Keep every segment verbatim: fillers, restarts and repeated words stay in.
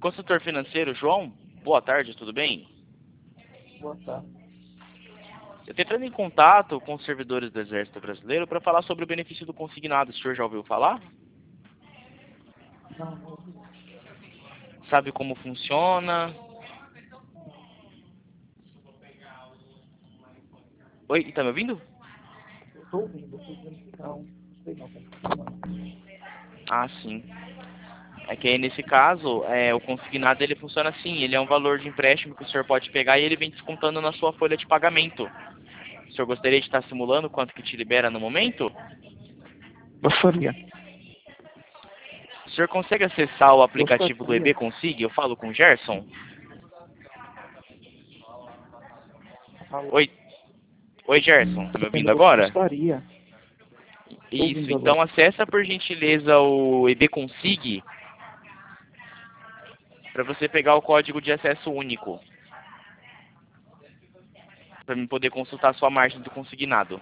Consultor financeiro, João, boa tarde, tudo bem? Boa tarde. Eu estou entrando em contato com os servidores do Exército Brasileiro para falar sobre o benefício do consignado. O senhor já ouviu falar? Não, não ouvi. Sabe como funciona? Oi, está me ouvindo? Eu estou ouvindo, eu estou dizendo que não. Não sei não como funciona. Ah, sim. É que aí, nesse caso, é, o consignado ele funciona assim, ele é um valor de empréstimo que o senhor pode pegar e ele vem descontando na sua folha de pagamento. O senhor gostaria de estar simulando quanto que te libera no momento? Gostaria. O senhor consegue acessar o aplicativo do Gostaria. E B Consig? Eu falo com o Gerson. Alô? Oi, oi Gerson, tá me Dizendo, ouvindo agora? Gostaria. Estou Isso, ouvindo então agora. acessa por gentileza o E B Consig para você pegar o código de acesso único, para mim poder consultar a sua margem do consignado.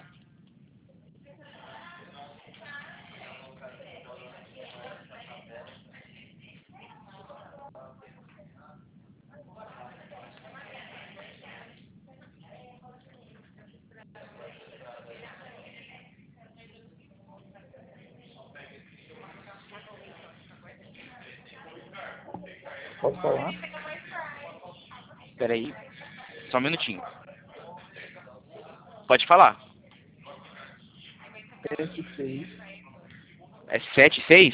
Pode falar? Espera aí, só um minutinho. Pode falar. S seis. É sete seis?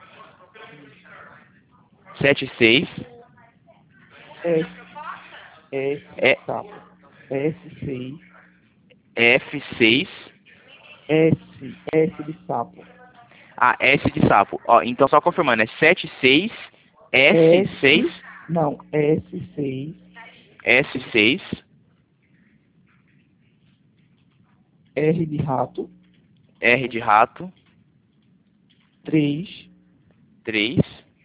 sete seis. S. S de É sapo. S seis. F seis. S. S de sapo. Ah, S de sapo. Ó, então só confirmando, é sete seis S seis S. Não, S seis. S seis R de rato. R de rato três. três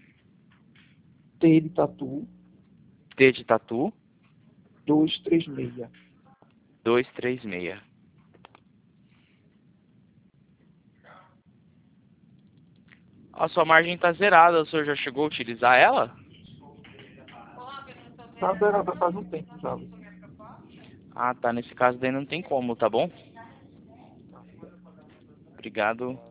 T de tatu. T de tatu dois três seis. dois três seis. A sua margem está zerada, o senhor já chegou a utilizar ela? Tá zerada faz um tempo já. Ah, tá, nesse caso daí não tem como, tá bom? Obrigado.